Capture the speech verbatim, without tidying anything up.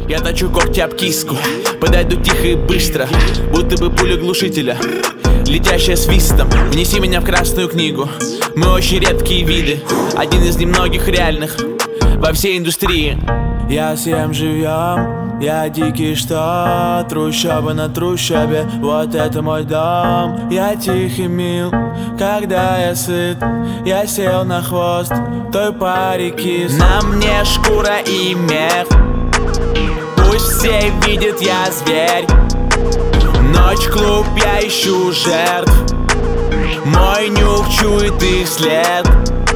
Я точу когти об киску, подойду тихо и быстро, будто бы пуля глушителя, летящая свистом. Внеси меня в красную книгу. Мы очень редкие виды, один из немногих реальных во всей индустрии. Я съем живьем, я дикий что, трущоба на трущобе, вот это мой дом. Я тихий мил, когда я сыт, я сел на хвост той пари кис. На мне шкура и мех, пусть все видят, я зверь. Ночь, клуб, я ищу жертв, мой нюх чует их след.